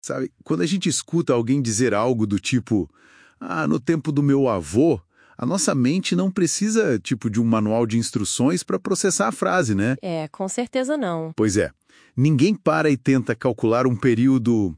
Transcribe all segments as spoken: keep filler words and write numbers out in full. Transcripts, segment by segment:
Sabe, quando a gente escuta alguém dizer algo do tipo, ah, no tempo do meu avô, a nossa mente não precisa, tipo, de um manual de instruções para processar a frase, né? É, com certeza não. Pois é, ninguém para e tenta calcular um período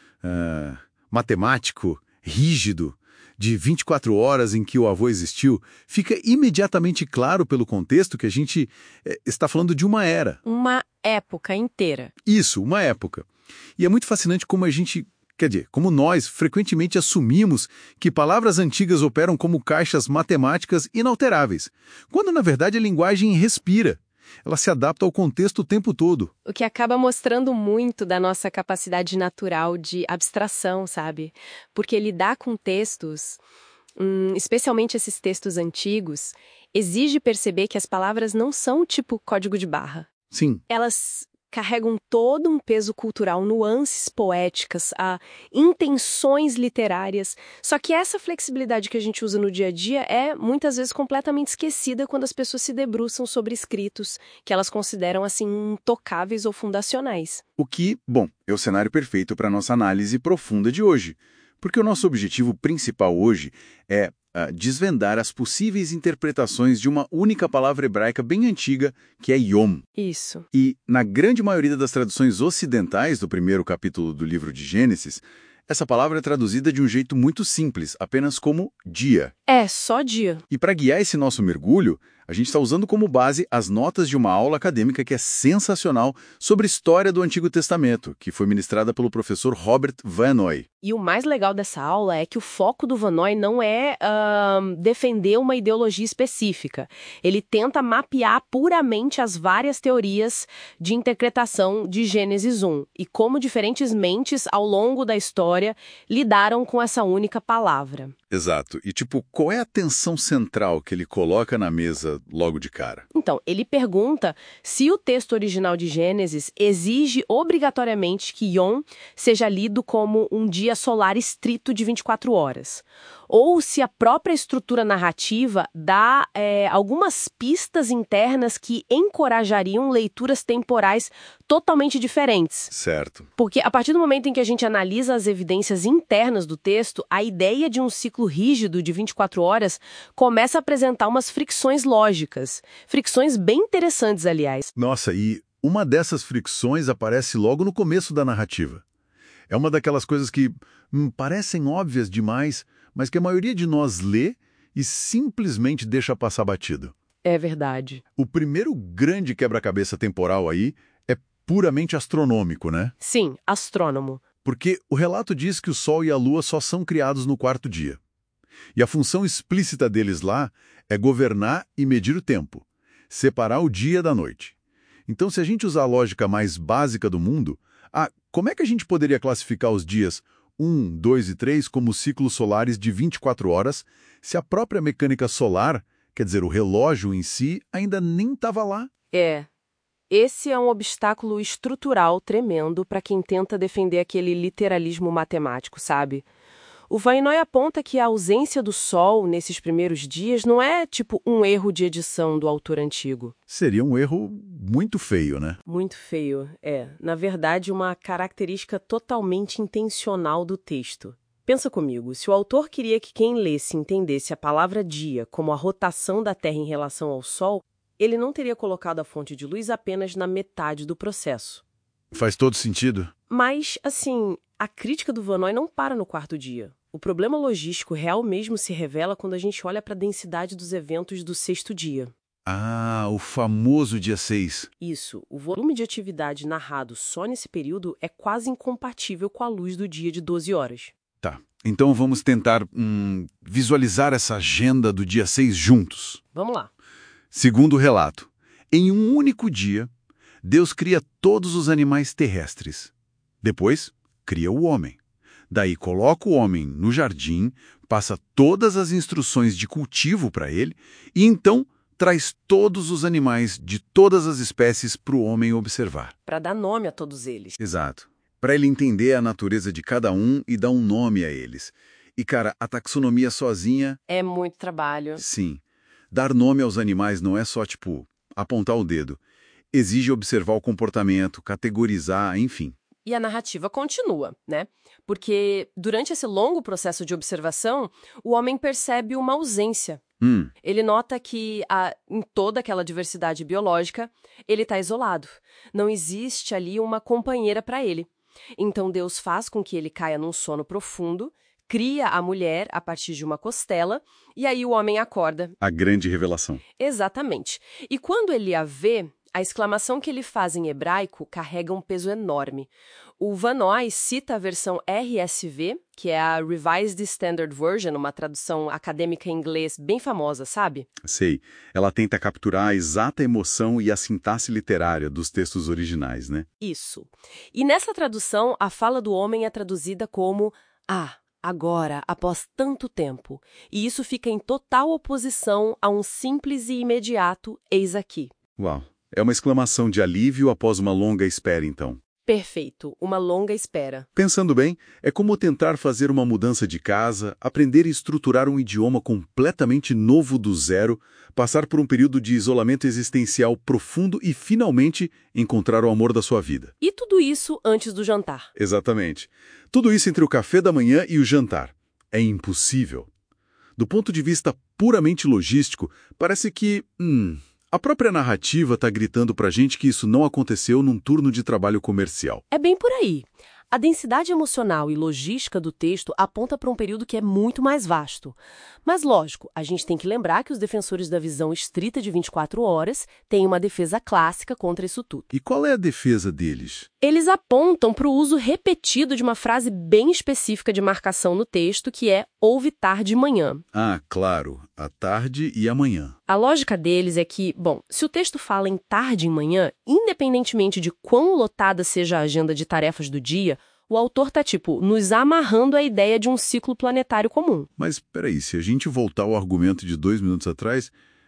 ah, matemático, rígido, de vinte e quatro horas em que o avô existiu. Fica imediatamente claro pelo contexto que a gente eh, está falando de uma era. Uma época inteira. Isso, uma época. E é muito fascinante como a gente, quer dizer, como nós frequentemente assumimos que palavras antigas operam como caixas matemáticas inalteráveis, quando na verdade a linguagem respira. Ela se adapta ao contexto o tempo todo. O que acaba mostrando muito da nossa capacidade natural de abstração, sabe? Porque lidar com textos, hum, especialmente esses textos antigos, exige perceber que as palavras não são tipo código de barra. Sim. Elas carregam todo um peso cultural, nuances poéticas, a intenções literárias. Só que essa flexibilidade que a gente usa no dia a dia é, muitas vezes, completamente esquecida quando as pessoas se debruçam sobre escritos que elas consideram, assim, intocáveis ou fundacionais. O que, bom, é o cenário perfeito para a nossa análise profunda de hoje. Porque o nosso objetivo principal hoje é uh, desvendar as possíveis interpretações de uma única palavra hebraica bem antiga, que é Yom. Isso. E, na grande maioria das traduções ocidentais do primeiro capítulo do livro de Gênesis, essa palavra é traduzida de um jeito muito simples, apenas como dia. É, só dia. E para guiar esse nosso mergulho, a gente está usando como base as notas de uma aula acadêmica que é sensacional sobre história do Antigo Testamento, que foi ministrada pelo professor Robert Vanoy. E o mais legal dessa aula é que o foco do Vanoy não é uh, defender uma ideologia específica. Ele tenta mapear puramente as várias teorias de interpretação de Gênesis um e como diferentes mentes ao longo da história lidaram com essa única palavra. Exato. E, tipo, qual é a tensão central que ele coloca na mesa logo de cara? Então, ele pergunta se o texto original de Gênesis exige obrigatoriamente que Yom seja lido como um dia solar estrito de vinte e quatro horas. Ou se a própria estrutura narrativa dá é, algumas pistas internas que encorajariam leituras temporais totalmente diferentes. Certo. Porque a partir do momento em que a gente analisa as evidências internas do texto, a ideia de um ciclo rígido de vinte e quatro horas começa a apresentar umas fricções lógicas. Fricções bem interessantes, aliás. Nossa, e uma dessas fricções aparece logo no começo da narrativa. É uma daquelas coisas que hum, parecem óbvias demais, mas que a maioria de nós lê e simplesmente deixa passar batido. É verdade. O primeiro grande quebra-cabeça temporal aí é puramente astronômico, né? Sim, astrônomo. Porque o relato diz que o Sol e a Lua só são criados no quarto dia. E a função explícita deles lá é governar e medir o tempo, separar o dia da noite. Então, se a gente usar a lógica mais básica do mundo, ah, como é que a gente poderia classificar os dias um, dois e três como ciclos solares de vinte e quatro horas, se a própria mecânica solar, quer dizer, o relógio em si, ainda nem estava lá? É. Esse é um obstáculo estrutural tremendo para quem tenta defender aquele literalismo matemático, sabe? O Vanoy aponta que a ausência do Sol nesses primeiros dias não é tipo um erro de edição do autor antigo. Seria um erro muito feio, né? Muito feio, é. Na verdade, uma característica totalmente intencional do texto. Pensa comigo, se o autor queria que quem lesse entendesse a palavra dia como a rotação da Terra em relação ao Sol, ele não teria colocado a fonte de luz apenas na metade do processo. Faz todo sentido. Mas, assim, a crítica do Vanoy não para no quarto dia. O problema logístico real mesmo se revela quando a gente olha para a densidade dos eventos do sexto dia. Ah, o famoso dia seis. Isso, o volume de atividade narrado só nesse período é quase incompatível com a luz do dia de doze horas. Tá, então vamos tentar hum, visualizar essa agenda do dia seis juntos. Vamos lá. Segundo o relato, em um único dia, Deus cria todos os animais terrestres. Depois, cria o homem. Daí coloca o homem no jardim, passa todas as instruções de cultivo para ele e então traz todos os animais de todas as espécies para o homem observar. Para dar nome a todos eles. Exato. Para ele entender a natureza de cada um e dar um nome a eles. E, cara, a taxonomia sozinha... É muito trabalho. Sim. Dar nome aos animais não é só, tipo, apontar o dedo. Exige observar o comportamento, categorizar, enfim. E a narrativa continua, né? Porque durante esse longo processo de observação, o homem percebe uma ausência. Hum, Ele nota que, a- em toda aquela diversidade biológica, ele está isolado. Não existe ali uma companheira para ele. Então Deus faz com que ele caia num sono profundo, cria a mulher a partir de uma costela, e aí o homem acorda. a grande revelação. Exatamente. E quando ele a vê, a exclamação que ele faz em hebraico carrega um peso enorme. O Van Noy cita a versão R S V, que é a Revised Standard Version, uma tradução acadêmica em inglês bem famosa, sabe? Sei, ela tenta capturar a exata emoção e a sintaxe literária dos textos originais, né? Isso. E nessa tradução, a fala do homem é traduzida como "Ah, agora, após tanto tempo". E isso fica em total oposição a um simples e imediato "eis aqui". Uau, é uma exclamação de alívio após uma longa espera, então. Perfeito, uma longa espera. Pensando bem, é como tentar fazer uma mudança de casa, aprender e estruturar um idioma completamente novo do zero, passar por um período de isolamento existencial profundo e, finalmente, encontrar o amor da sua vida. E tudo isso antes do jantar. Exatamente. Tudo isso entre o café da manhã e o jantar. É impossível. Do ponto de vista puramente logístico, parece que, hum, a própria narrativa está gritando pra gente que isso não aconteceu num turno de trabalho comercial. É bem por aí. A densidade emocional e logística do texto aponta para um período que é muito mais vasto. Mas, lógico, a gente tem que lembrar que os defensores da visão estrita de vinte e quatro horas têm uma defesa clássica contra isso tudo. E qual é a defesa deles? Eles apontam para o uso repetido de uma frase bem específica de marcação no texto, que é "houve tarde e manhã". Ah, claro, a tarde e a manhã. A lógica deles é que, bom, se o texto fala em tarde e manhã, independentemente de quão lotada seja a agenda de tarefas do dia, o autor tá, tipo, nos amarrando à ideia de um ciclo planetário comum. Mas, peraí, se a gente voltar ao argumento de dois minutos atrás,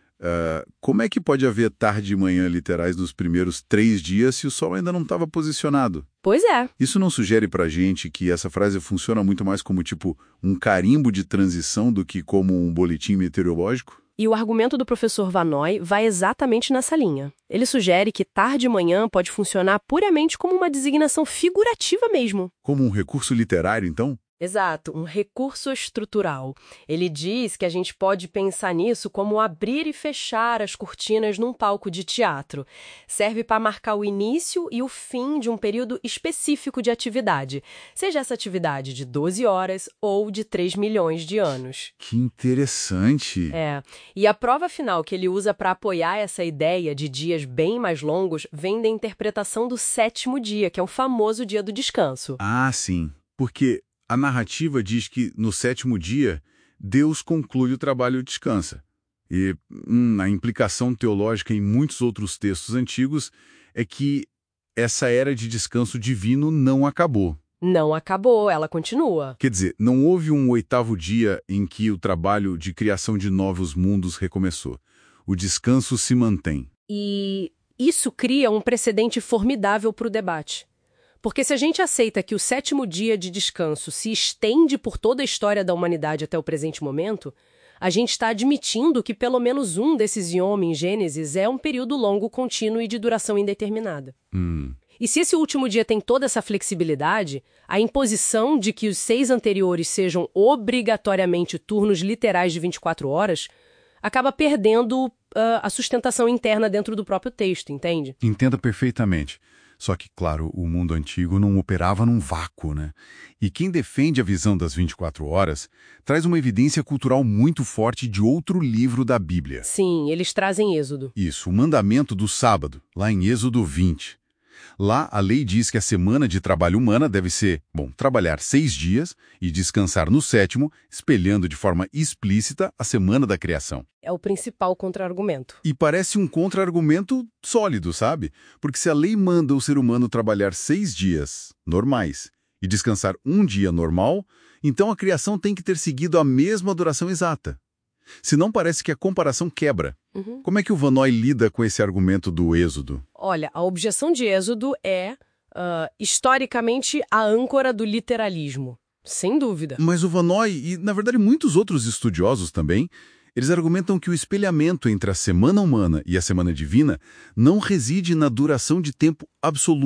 ah, como é que pode haver tarde e manhã literais nos primeiros três dias se o Sol ainda não estava posicionado? Pois é. Isso não sugere pra gente que essa frase funciona muito mais como, tipo, um carimbo de transição do que como um boletim meteorológico? E o argumento do professor Van Noy vai exatamente nessa linha. Ele sugere que tarde e manhã pode funcionar puramente como uma designação figurativa mesmo. Como um recurso literário, então? Exato, um recurso estrutural. Ele diz que a gente pode pensar nisso como abrir e fechar as cortinas num palco de teatro. Serve para marcar o início e o fim de um período específico de atividade, seja essa atividade de doze horas ou de três milhões de anos. Que interessante! É, e a prova final que ele usa para apoiar essa ideia de dias bem mais longos vem da interpretação do sétimo dia, que é o famoso dia do descanso. Ah, sim. Porque a narrativa diz que, no sétimo dia, Deus conclui o trabalho e descansa. E hum, a implicação teológica em muitos outros textos antigos é que essa era de descanso divino não acabou. Não acabou, ela continua. Quer dizer, não houve um oitavo dia em que o trabalho de criação de novos mundos recomeçou. O descanso se mantém. E isso cria um precedente formidável para o debate. Porque se a gente aceita que o sétimo dia de descanso se estende por toda a história da humanidade até o presente momento, a gente está admitindo que pelo menos um desses yom em Gênesis é um período longo, contínuo e de duração indeterminada. Hum. E se esse último dia tem toda essa flexibilidade, a imposição de que os seis anteriores sejam obrigatoriamente turnos literais de vinte e quatro horas acaba perdendo uh, a sustentação interna dentro do próprio texto, entende? Entenda perfeitamente. Só que, claro, o mundo antigo não operava num vácuo, né? E quem defende a visão das vinte e quatro horas traz uma evidência cultural muito forte de outro livro da Bíblia. Sim, eles trazem Êxodo. Isso, o mandamento do sábado, lá em Êxodo vinte. Lá, a lei diz que a semana de trabalho humana deve ser, bom, trabalhar seis dias e descansar no sétimo, espelhando de forma explícita a semana da criação. É o principal contra-argumento. E parece um contra-argumento sólido, sabe? Porque se a lei manda o ser humano trabalhar seis dias normais e descansar um dia normal, então a criação tem que ter seguido a mesma duração exata. Senão parece que a comparação quebra. Uhum. Como é que o Van Noy lida com esse argumento do Êxodo? Olha, a objeção de Êxodo é, uh, historicamente, a âncora do literalismo. Sem dúvida. Mas o Van Noy, e na verdade muitos outros estudiosos também, eles argumentam que o espelhamento entre a semana humana e a semana divina não reside na duração de tempo absoluta.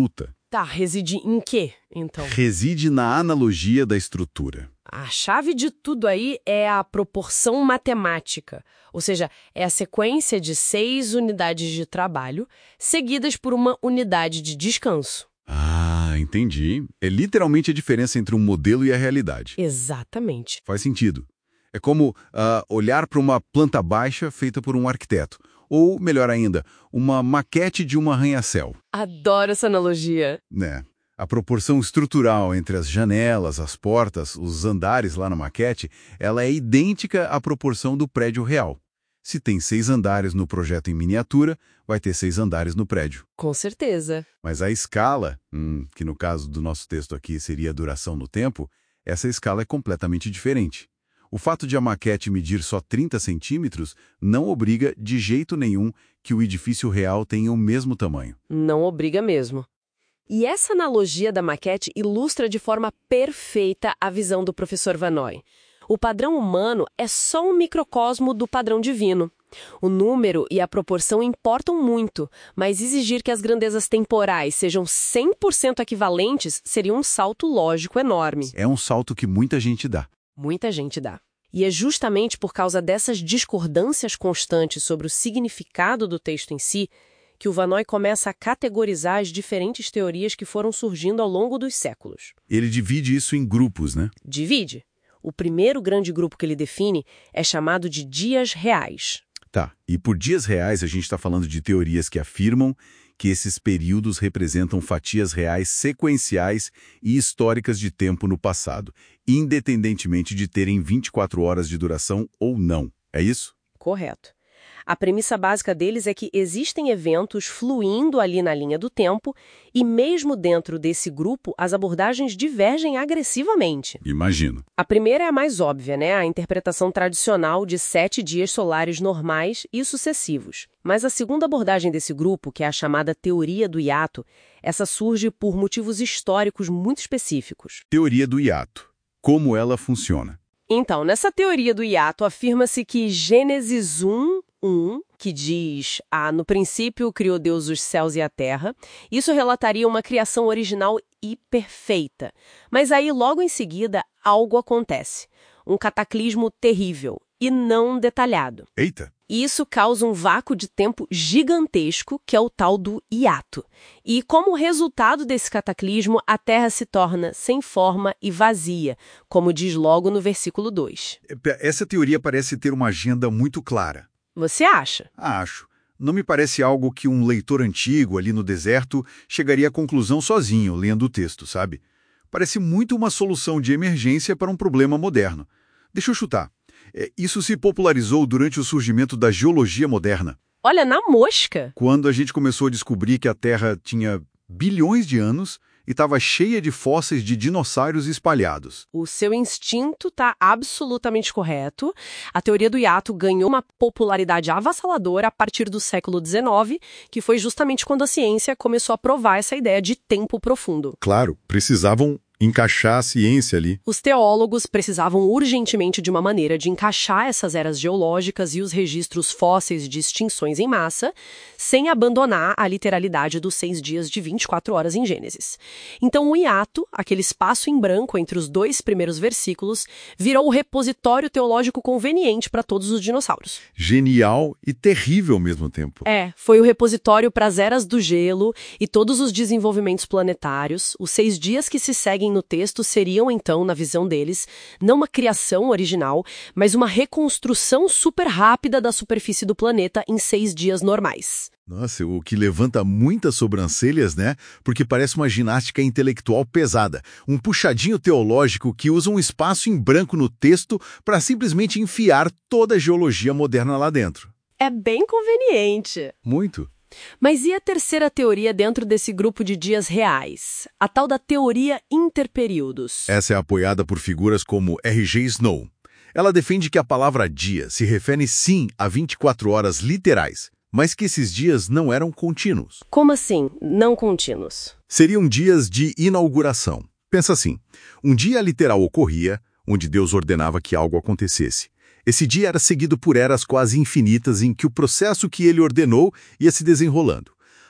Tá, reside em quê, então? Reside na analogia da estrutura. A chave de tudo aí é a proporção matemática, ou seja, é a sequência de seis unidades de trabalho seguidas por uma unidade de descanso. Ah, entendi. É literalmente a diferença entre um modelo e a realidade. Exatamente. Faz sentido. É como ah, olhar para uma planta baixa feita por um arquiteto. Ou, melhor ainda, uma maquete de um arranha-céu. Adoro essa analogia. Né? A proporção estrutural entre as janelas, as portas, os andares lá na maquete, ela é idêntica à proporção do prédio real. Se tem seis andares no projeto em miniatura, vai ter seis andares no prédio. Com certeza. Mas a escala, hum, que no caso do nosso texto aqui seria a duração no tempo, essa escala é completamente diferente. O fato de a maquete medir só trinta centímetros não obriga de jeito nenhum que o edifício real tenha o mesmo tamanho. Não obriga mesmo. E essa analogia da maquete ilustra de forma perfeita a visão do professor Vannoy. O padrão humano é só um microcosmo do padrão divino. O número e a proporção importam muito, mas exigir que as grandezas temporais sejam cem por cento equivalentes seria um salto lógico enorme. É um salto que muita gente dá. Muita gente dá. E é justamente por causa dessas discordâncias constantes sobre o significado do texto em si que o Vannoy começa a categorizar as diferentes teorias que foram surgindo ao longo dos séculos. Ele divide isso em grupos, né? Divide. O primeiro grande grupo que ele define é chamado de dias reais. Tá, e por dias reais a gente está falando de teorias que afirmam que esses períodos representam fatias reais sequenciais e históricas de tempo no passado, independentemente de terem vinte e quatro horas de duração ou não. É isso? Correto. A premissa básica deles é que existem eventos fluindo ali na linha do tempo e mesmo dentro desse grupo as abordagens divergem agressivamente. Imagino. A primeira é a mais óbvia, né? A interpretação tradicional de sete dias solares normais e sucessivos. Mas a segunda abordagem desse grupo, que é a chamada teoria do hiato, essa surge por motivos históricos muito específicos. Teoria do hiato. Como ela funciona? Então, nessa teoria do hiato, afirma-se que Gênesis um, um, que diz, ah, no princípio criou Deus os céus e a terra, isso relataria uma criação original e perfeita. Mas aí, logo em seguida, algo acontece. Um cataclismo terrível e não detalhado. Eita! E isso causa um vácuo de tempo gigantesco, que é o tal do hiato. E como resultado desse cataclismo, a Terra se torna sem forma e vazia, como diz logo no versículo dois. Essa teoria parece ter uma agenda muito clara. Você acha? Acho. Não me parece algo que um leitor antigo ali no deserto chegaria à conclusão sozinho, lendo o texto, sabe? Parece muito uma solução de emergência para um problema moderno. Deixa eu chutar. Isso se popularizou durante o surgimento da geologia moderna. Olha, na mosca! Quando a gente começou a descobrir que a Terra tinha bilhões de anos e estava cheia de fósseis de dinossauros espalhados. O seu instinto está absolutamente correto. A teoria do hiato ganhou uma popularidade avassaladora a partir do século dezenove, que foi justamente quando a ciência começou a provar essa ideia de tempo profundo. Claro, precisavam encaixar a ciência ali. Os teólogos precisavam urgentemente de uma maneira de encaixar essas eras geológicas e os registros fósseis de extinções em massa, sem abandonar a literalidade dos seis dias de vinte e quatro horas em Gênesis. Então o hiato, aquele espaço em branco entre os dois primeiros versículos, virou o repositório teológico conveniente para todos os dinossauros. Genial e terrível ao mesmo tempo. É, foi o repositório para as eras do gelo e todos os desenvolvimentos planetários. Os seis dias que se seguem no texto seriam, então, na visão deles, não uma criação original, mas uma reconstrução super rápida da superfície do planeta em seis dias normais. Nossa, o que levanta muitas sobrancelhas, né? Porque parece uma ginástica intelectual pesada. Um puxadinho teológico que usa um espaço em branco no texto para simplesmente enfiar toda a geologia moderna lá dentro. É bem conveniente. Muito. Mas e a terceira teoria dentro desse grupo de dias reais? A tal da teoria interperíodos. Essa é apoiada por figuras como R J Snow. Ela defende que a palavra dia se refere sim a vinte e quatro horas literais, mas que esses dias não eram contínuos. Como assim, não contínuos? Seriam dias de inauguração. Pensa assim, um dia literal ocorria, onde Deus ordenava que algo acontecesse. Esse dia era seguido por eras quase infinitas em que o processo que ele ordenou ia se desenrolando.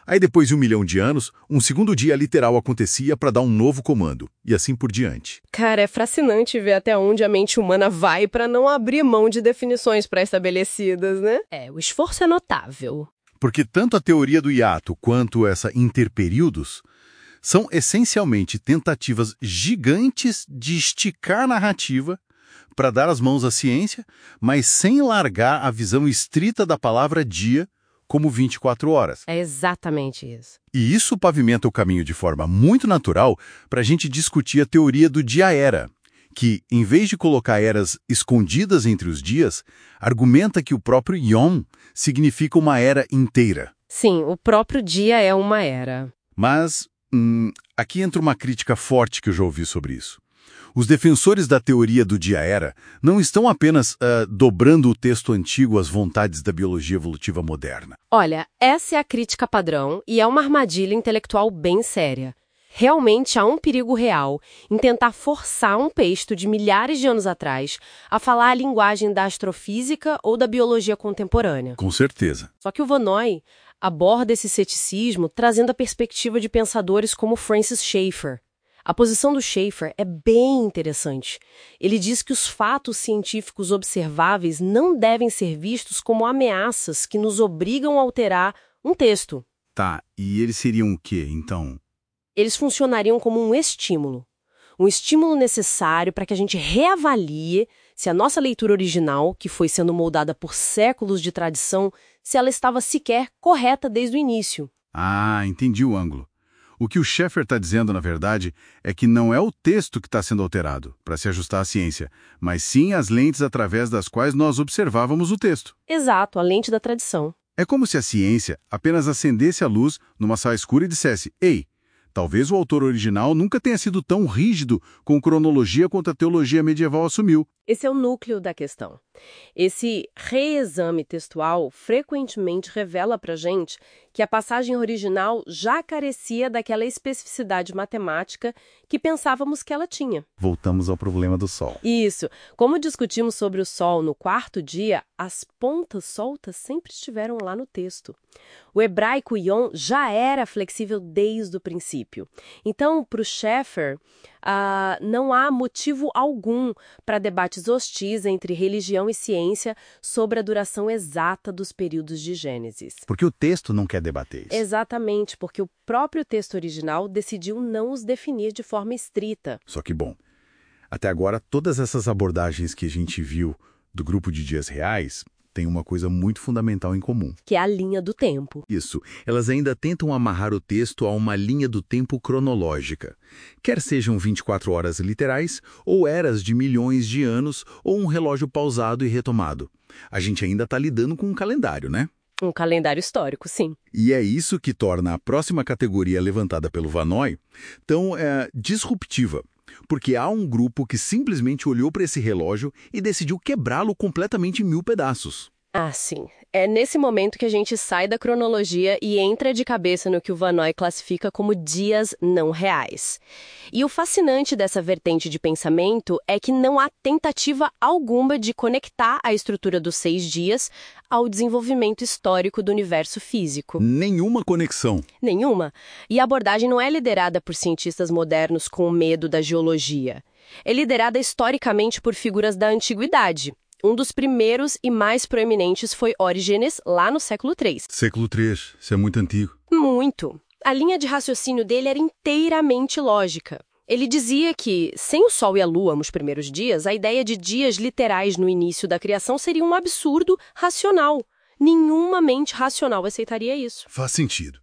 Aí depois de um milhão de anos, um segundo dia literal acontecia para dar um novo comando, e assim por diante. Cara, é fascinante ver até onde a mente humana vai para não abrir mão de definições pré-estabelecidas, né? É, o esforço é notável. Porque tanto a teoria do hiato quanto essa interperíodos são essencialmente tentativas gigantes de esticar a narrativa para dar as mãos à ciência, mas sem largar a visão estrita da palavra dia como vinte e quatro horas. É exatamente isso. E isso pavimenta o caminho de forma muito natural para a gente discutir a teoria do dia-era, que, em vez de colocar eras escondidas entre os dias, argumenta que o próprio Yom significa uma era inteira. Sim, o próprio dia é uma era. Mas hum, aqui entra uma crítica forte que eu já ouvi sobre isso. Os defensores da teoria do dia-era não estão apenas uh, dobrando o texto antigo às vontades da biologia evolutiva moderna. Olha, essa é a crítica padrão e é uma armadilha intelectual bem séria. Realmente há um perigo real em tentar forçar um texto de milhares de anos atrás a falar a linguagem da astrofísica ou da biologia contemporânea. Com certeza. Só que o Vannoy aborda esse ceticismo trazendo a perspectiva de pensadores como Francis Schaeffer. A posição do Schaeffer é bem interessante. Ele diz que os fatos científicos observáveis não devem ser vistos como ameaças que nos obrigam a alterar um texto. Tá, e eles seriam o quê, então? Eles funcionariam como um estímulo. Um estímulo necessário para que a gente reavalie se a nossa leitura original, que foi sendo moldada por séculos de tradição, se ela estava sequer correta desde o início. Ah, entendi o ângulo. O que o Schaeffer está dizendo, na verdade, é que não é o texto que está sendo alterado, para se ajustar à ciência, mas sim as lentes através das quais nós observávamos o texto. Exato, a lente da tradição. É como se a ciência apenas acendesse a luz numa sala escura e dissesse: ei, talvez o autor original nunca tenha sido tão rígido com cronologia quanto a teologia medieval assumiu. Esse é o núcleo da questão. Esse reexame textual frequentemente revela para a gente que a passagem original já carecia daquela especificidade matemática que pensávamos que ela tinha. Voltamos ao problema do Sol. Isso. Como discutimos sobre o Sol no quarto dia, as pontas soltas sempre estiveram lá no texto. O hebraico Yom já era flexível desde o princípio. Então, para o Schaeffer, Uh, não há motivo algum para debates hostis entre religião e ciência sobre a duração exata dos períodos de Gênesis. Porque o texto não quer debater isso. Exatamente, porque o próprio texto original decidiu não os definir de forma estrita. Só que, bom, até agora todas essas abordagens que a gente viu do grupo de dias reais têm uma coisa muito fundamental em comum. Que é a linha do tempo. Isso. Elas ainda tentam amarrar o texto a uma linha do tempo cronológica. Quer sejam vinte e quatro horas literais, ou eras de milhões de anos, ou um relógio pausado e retomado. A gente ainda está lidando com um calendário, né? Um calendário histórico, sim. E é isso que torna a próxima categoria levantada pelo Vannoy tão é, disruptiva. Porque há um grupo que simplesmente olhou para esse relógio e decidiu quebrá-lo completamente em mil pedaços. Ah, sim. É nesse momento que a gente sai da cronologia e entra de cabeça no que o Vannoy classifica como dias não reais. E o fascinante dessa vertente de pensamento é que não há tentativa alguma de conectar a estrutura dos seis dias ao desenvolvimento histórico do universo físico. Nenhuma conexão. Nenhuma. E a abordagem não é liderada por cientistas modernos com medo da geologia. É liderada historicamente por figuras da antiguidade. Um dos primeiros e mais proeminentes foi Orígenes, lá no século três. Século três, isso é muito antigo. Muito. A linha de raciocínio dele era inteiramente lógica. Ele dizia que, sem o Sol e a Lua nos primeiros dias, a ideia de dias literais no início da criação seria um absurdo racional. Nenhuma mente racional aceitaria isso. Faz sentido.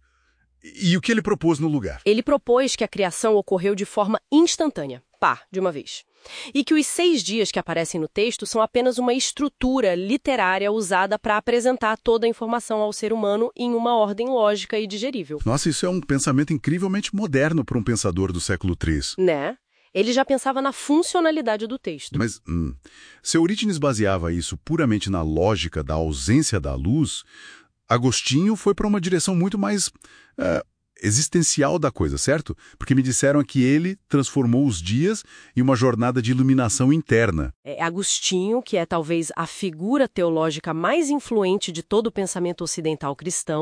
E o que ele propôs no lugar? Ele propôs que a criação ocorreu de forma instantânea, pá, de uma vez. E que os seis dias que aparecem no texto são apenas uma estrutura literária usada para apresentar toda a informação ao ser humano em uma ordem lógica e digerível. Nossa, isso é um pensamento incrivelmente moderno para um pensador do século três. Né? Ele já pensava na funcionalidade do texto. Mas, hum, se Eurígenes baseava isso puramente na lógica da ausência da luz, Agostinho foi para uma direção muito mais uh, existencial da coisa, certo? Porque me disseram que ele transformou os dias em uma jornada de iluminação interna. É Agostinho, que é talvez a figura teológica mais influente de todo o pensamento ocidental cristão,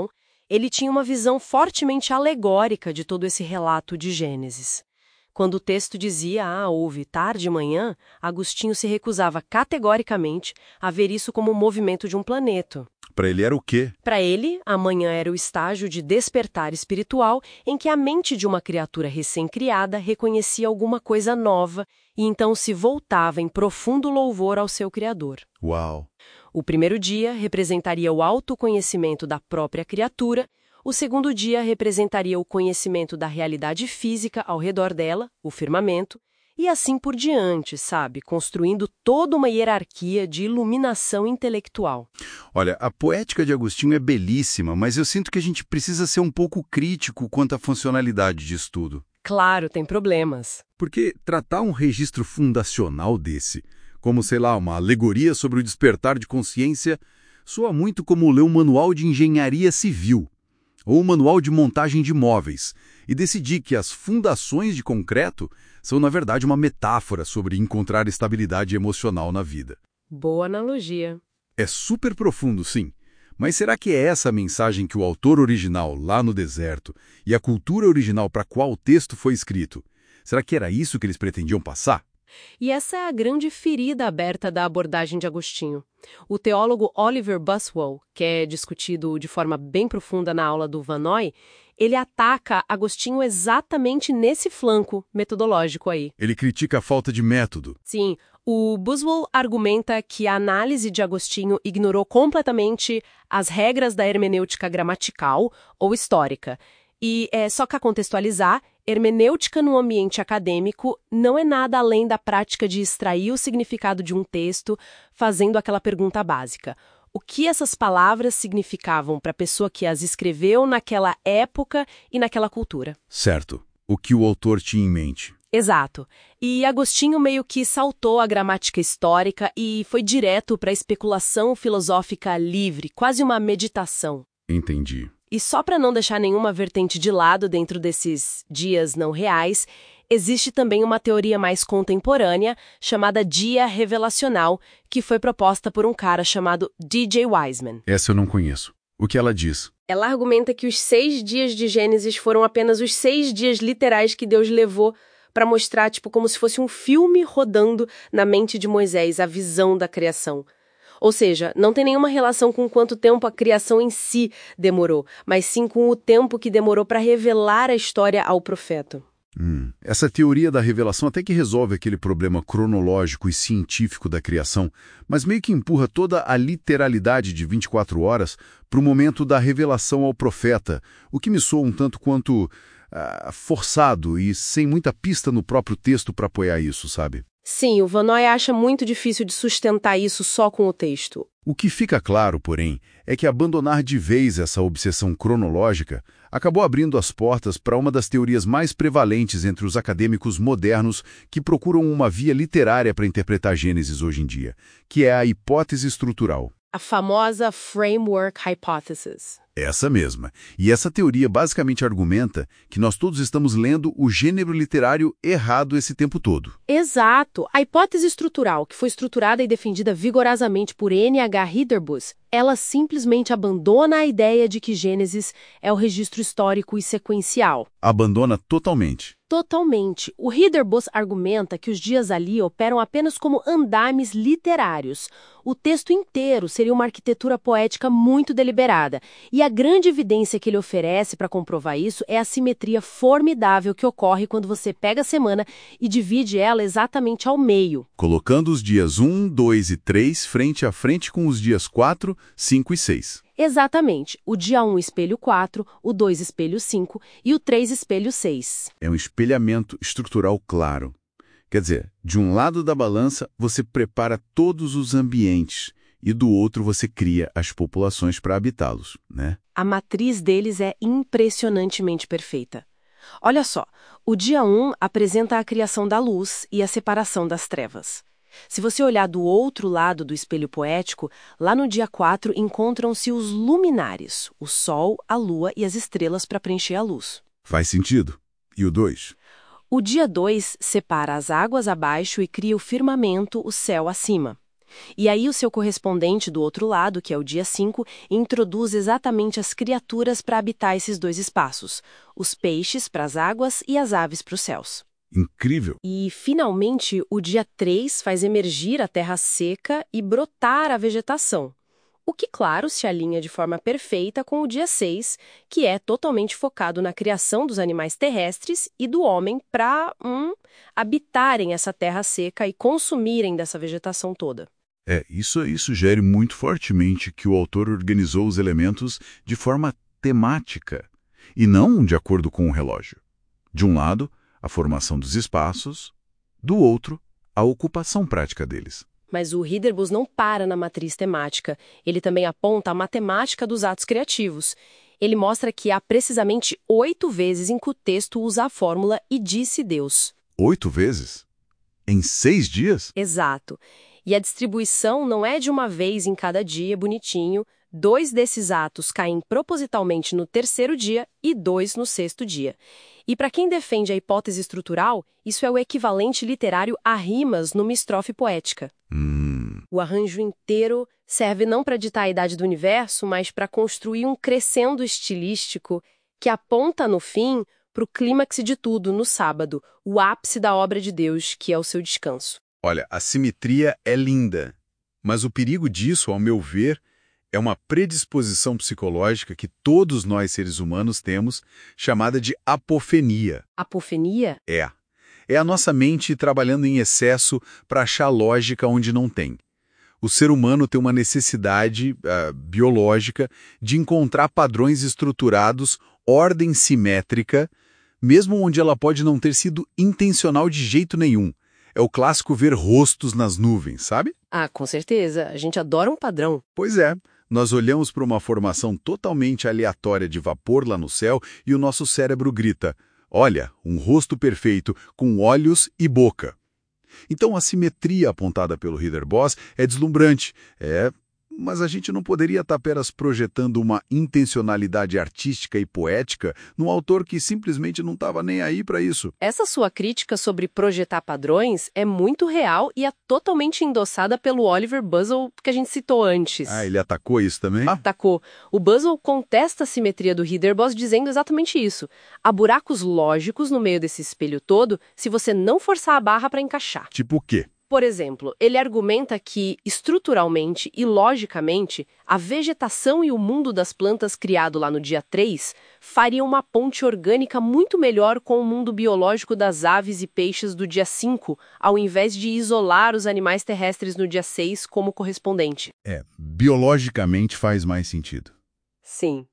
Ele tinha uma visão fortemente alegórica de todo esse relato de Gênesis. Quando o texto dizia, ah, houve tarde e manhã, Agostinho se recusava categoricamente a ver isso como o movimento de um planeta. Para ele era o quê? Para ele, a manhã era o estágio de despertar espiritual em que a mente de uma criatura recém-criada reconhecia alguma coisa nova e então se voltava em profundo louvor ao seu Criador. Uau! O primeiro dia representaria o autoconhecimento da própria criatura. O segundo dia representaria o conhecimento da realidade física ao redor dela, o firmamento, e assim por diante, sabe? Construindo toda uma hierarquia de iluminação intelectual. Olha, a poética de Agostinho é belíssima, mas eu sinto que a gente precisa ser um pouco crítico quanto à funcionalidade disso tudo. Claro, tem problemas. Porque tratar um registro fundacional desse, como, sei lá, uma alegoria sobre o despertar de consciência, soa muito como ler um manual de engenharia civil ou um manual de montagem de móveis, e decidir que as fundações de concreto são, na verdade, uma metáfora sobre encontrar estabilidade emocional na vida. Boa analogia. É super profundo, sim, mas será que é essa a mensagem que o autor original, lá no deserto, e a cultura original para a qual o texto foi escrito, será que era isso que eles pretendiam passar? E essa é a grande ferida aberta da abordagem de Agostinho. O teólogo Oliver Buswell, que é discutido de forma bem profunda na aula do Vannoy, ele ataca Agostinho exatamente nesse flanco metodológico aí. Ele critica a falta de método. Sim, o Buswell argumenta que a análise de Agostinho ignorou completamente as regras da hermenêutica gramatical ou histórica. E, é, só para contextualizar, hermenêutica no ambiente acadêmico não é nada além da prática de extrair o significado de um texto fazendo aquela pergunta básica. O que essas palavras significavam para a pessoa que as escreveu naquela época e naquela cultura? Certo. O que o autor tinha em mente. Exato. E Agostinho meio que saltou a gramática histórica e foi direto para a especulação filosófica livre, quase uma meditação. Entendi. E só para não deixar nenhuma vertente de lado dentro desses dias não reais, existe também uma teoria mais contemporânea chamada dia revelacional, que foi proposta por um cara chamado D J Wiseman. Essa eu não conheço. O que ela diz? Ela argumenta que os seis dias de Gênesis foram apenas os seis dias literais que Deus levou para mostrar, tipo, como se fosse um filme rodando na mente de Moisés, a visão da criação. Ou seja, não tem nenhuma relação com quanto tempo a criação em si demorou, mas sim com o tempo que demorou para revelar a história ao profeta. Hum. Essa teoria da revelação até que resolve aquele problema cronológico e científico da criação, mas meio que empurra toda a literalidade de vinte e quatro horas para o momento da revelação ao profeta, o que me soa um tanto quanto ah, forçado e sem muita pista no próprio texto para apoiar isso, sabe? Sim, o Vannoy acha muito difícil de sustentar isso só com o texto. O que fica claro, porém, é que abandonar de vez essa obsessão cronológica acabou abrindo as portas para uma das teorias mais prevalentes entre os acadêmicos modernos que procuram uma via literária para interpretar Gênesis hoje em dia, que é a hipótese estrutural. A famosa Framework Hypothesis. Essa mesma. E essa teoria basicamente argumenta que nós todos estamos lendo o gênero literário errado esse tempo todo. Exato. A hipótese estrutural, que foi estruturada e defendida vigorosamente por N H Ridderbus, ela simplesmente abandona a ideia de que Gênesis é o registro histórico e sequencial. Abandona totalmente. Totalmente. O Ridderbus argumenta que os dias ali operam apenas como andames literários. O texto inteiro seria uma arquitetura poética muito deliberada. E a grande evidência que ele oferece para comprovar isso é a simetria formidável que ocorre quando você pega a semana e divide ela exatamente ao meio. Colocando os dias um, dois e três frente a frente com os dias quatro, cinco e seis. Exatamente. O dia um espelho quatro, o dois espelho cinco e o três espelho seis. É um espelhamento estrutural claro. Quer dizer, de um lado da balança você prepara todos os ambientes e do outro você cria as populações para habitá-los, né? A matriz deles é impressionantemente perfeita. Olha só, o dia um apresenta a criação da luz e a separação das trevas. Se você olhar do outro lado do espelho poético, lá no dia quatro encontram-se os luminares, o sol, a lua e as estrelas para preencher a luz. Faz sentido. E o dois? O dia dois separa as águas abaixo e cria o firmamento, o céu acima. E aí o seu correspondente do outro lado, que é o dia cinco, introduz exatamente as criaturas para habitar esses dois espaços, os peixes para as águas e as aves para os céus. Incrível! E, finalmente, o dia três faz emergir a terra seca e brotar a vegetação. O que, claro, se alinha de forma perfeita com o dia seis, que é totalmente focado na criação dos animais terrestres e do homem para hum, habitarem essa terra seca e consumirem dessa vegetação toda. É, isso aí sugere muito fortemente que o autor organizou os elementos de forma temática e não de acordo com o relógio. De um lado, a formação dos espaços, do outro, a ocupação prática deles. Mas o Ridderbos não para na matriz temática. Ele também aponta a matemática dos atos criativos. Ele mostra que há precisamente oito vezes em que o texto usa a fórmula "e disse Deus". Oito vezes? Em seis dias? Exato. E a distribuição não é de uma vez em cada dia, bonitinho. Dois desses atos caem propositalmente no terceiro dia e dois no sexto dia. E para quem defende a hipótese estrutural, isso é o equivalente literário a rimas numa estrofe poética. Hum. O arranjo inteiro serve não para ditar a idade do universo, mas para construir um crescendo estilístico que aponta, no fim, para o clímax de tudo, no sábado, o ápice da obra de Deus, que é o seu descanso. Olha, a simetria é linda, mas o perigo disso, ao meu ver, é uma predisposição psicológica que todos nós seres humanos temos, chamada de apofenia. Apofenia? É. É a nossa mente trabalhando em excesso para achar lógica onde não tem. O ser humano tem uma necessidade uh, biológica de encontrar padrões estruturados, ordem simétrica, mesmo onde ela pode não ter sido intencional de jeito nenhum. É o clássico ver rostos nas nuvens, sabe? Ah, com certeza. A gente adora um padrão. Pois é. Nós olhamos para uma formação totalmente aleatória de vapor lá no céu e o nosso cérebro grita: olha, um rosto perfeito, com olhos e boca. Então a simetria apontada pelo Ridderbos é deslumbrante, é, mas a gente não poderia estar apenas projetando uma intencionalidade artística e poética num autor que simplesmente não estava nem aí para isso. Essa sua crítica sobre projetar padrões é muito real e é totalmente endossada pelo Oliver Buzzell, que a gente citou antes. Ah, ele atacou isso também? Atacou. O Buzzell contesta a simetria do Ridderbos dizendo exatamente isso. Há buracos lógicos no meio desse espelho todo se você não forçar a barra para encaixar. Tipo o quê? Por exemplo, ele argumenta que, estruturalmente e logicamente, a vegetação e o mundo das plantas criado lá no dia três fariam uma ponte orgânica muito melhor com o mundo biológico das aves e peixes do dia cinco, ao invés de isolar os animais terrestres no dia seis como correspondente. É, biologicamente faz mais sentido. Sim.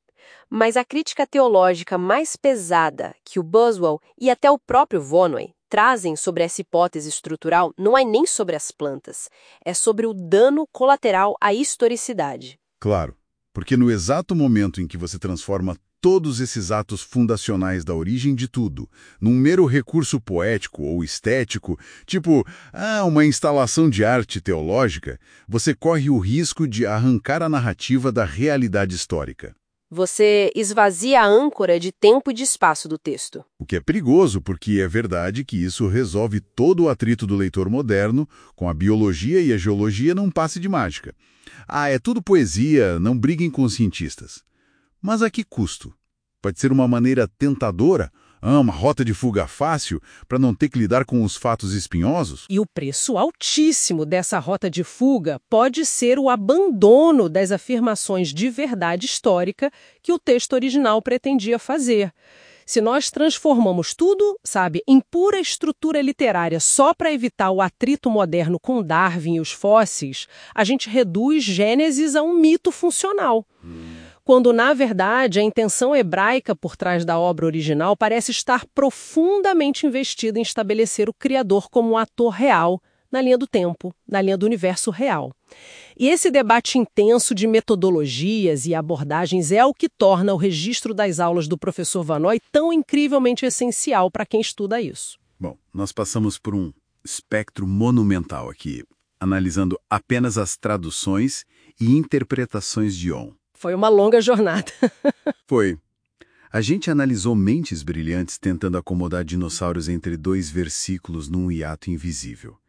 Mas a crítica teológica mais pesada que o Boswell e até o próprio Vonnoy trazem sobre essa hipótese estrutural não é nem sobre as plantas, é sobre o dano colateral à historicidade. Claro, porque no exato momento em que você transforma todos esses atos fundacionais da origem de tudo num mero recurso poético ou estético, tipo, ah, uma instalação de arte teológica, você corre o risco de arrancar a narrativa da realidade histórica. Você esvazia a âncora de tempo e de espaço do texto. O que é perigoso, porque é verdade que isso resolve todo o atrito do leitor moderno com a biologia e a geologia num passe de mágica. Ah, é tudo poesia, não briguem com os cientistas. Mas a que custo? Pode ser uma maneira tentadora, ah, uma rota de fuga fácil, para não ter que lidar com os fatos espinhosos? E o preço altíssimo dessa rota de fuga pode ser o abandono das afirmações de verdade histórica que o texto original pretendia fazer. Se nós transformamos tudo, sabe, em pura estrutura literária só para evitar o atrito moderno com Darwin e os fósseis, a gente reduz Gênesis a um mito funcional. Hum. Quando, na verdade, a intenção hebraica por trás da obra original parece estar profundamente investida em estabelecer o Criador como um ator real, na linha do tempo, na linha do universo real. E esse debate intenso de metodologias e abordagens é o que torna o registro das aulas do professor Vonnoy tão incrivelmente essencial para quem estuda isso. Bom, nós passamos por um espectro monumental aqui, analisando apenas as traduções e interpretações de On. Foi uma longa jornada. Foi. A gente analisou mentes brilhantes tentando acomodar dinossauros entre dois versículos num hiato invisível.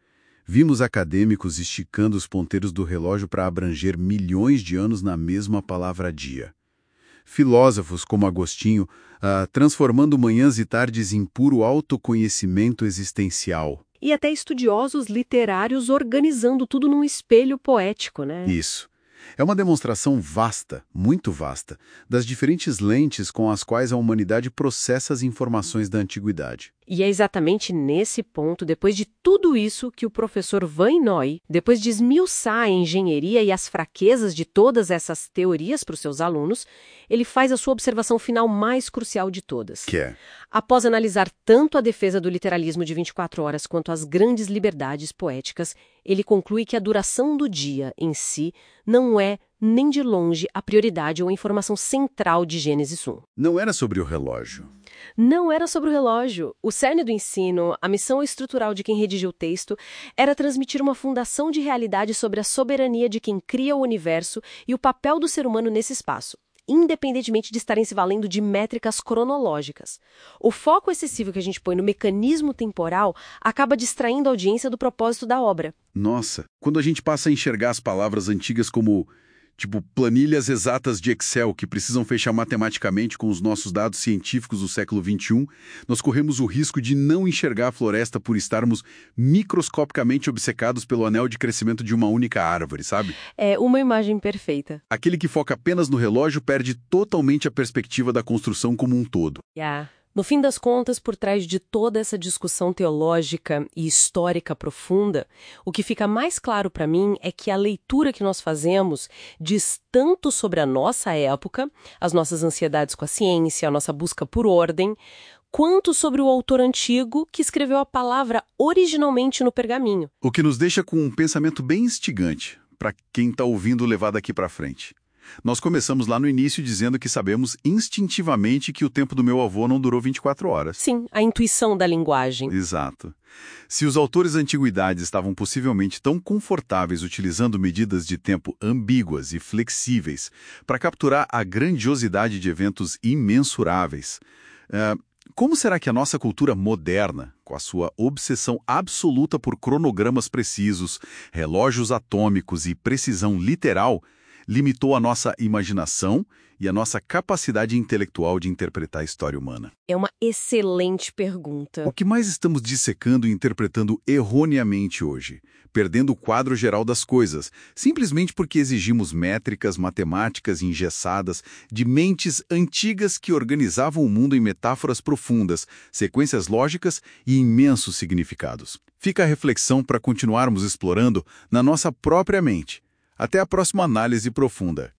Vimos acadêmicos esticando os ponteiros do relógio para abranger milhões de anos na mesma palavra dia. Filósofos como Agostinho, ah, transformando manhãs e tardes em puro autoconhecimento existencial. E até estudiosos literários organizando tudo num espelho poético, né? Isso. É uma demonstração vasta, muito vasta, das diferentes lentes com as quais a humanidade processa as informações da antiguidade. E é exatamente nesse ponto, depois de tudo isso, que o professor Van Noy, depois de esmiuçar a engenharia e as fraquezas de todas essas teorias para os seus alunos, ele faz a sua observação final mais crucial de todas. Que é? Após analisar tanto a defesa do literalismo de vinte e quatro horas quanto as grandes liberdades poéticas, ele conclui que a duração do dia em si não é, nem de longe, a prioridade ou a informação central de Gênesis um. Não era sobre o relógio. Não era sobre o relógio. O cerne do ensino, a missão estrutural de quem redigiu o texto, era transmitir uma fundação de realidade sobre a soberania de quem cria o universo e o papel do ser humano nesse espaço, independentemente de estarem se valendo de métricas cronológicas. O foco excessivo que a gente põe no mecanismo temporal acaba distraindo a audiência do propósito da obra. Nossa, quando a gente passa a enxergar as palavras antigas como, tipo, planilhas exatas de Excel que precisam fechar matematicamente com os nossos dados científicos do século vinte e um, nós corremos o risco de não enxergar a floresta por estarmos microscopicamente obcecados pelo anel de crescimento de uma única árvore, sabe? É uma imagem perfeita. Aquele que foca apenas no relógio perde totalmente a perspectiva da construção como um todo. Yeah. No fim das contas, por trás de toda essa discussão teológica e histórica profunda, o que fica mais claro para mim é que a leitura que nós fazemos diz tanto sobre a nossa época, as nossas ansiedades com a ciência, a nossa busca por ordem, quanto sobre o autor antigo que escreveu a palavra originalmente no pergaminho. O que nos deixa com um pensamento bem instigante para quem está ouvindo levar daqui para frente. Nós começamos lá no início dizendo que sabemos instintivamente que o tempo do meu avô não durou vinte e quatro horas. Sim, a intuição da linguagem. Exato. Se os autores da antiguidade estavam possivelmente tão confortáveis utilizando medidas de tempo ambíguas e flexíveis para capturar a grandiosidade de eventos imensuráveis, uh, como será que a nossa cultura moderna, com a sua obsessão absoluta por cronogramas precisos, relógios atômicos e precisão literal, limitou a nossa imaginação e a nossa capacidade intelectual de interpretar a história humana? É uma excelente pergunta. O que mais estamos dissecando e interpretando erroneamente hoje? Perdendo o quadro geral das coisas, simplesmente porque exigimos métricas matemáticas engessadas de mentes antigas que organizavam o mundo em metáforas profundas, sequências lógicas e imensos significados. Fica a reflexão para continuarmos explorando na nossa própria mente. Até a próxima análise profunda.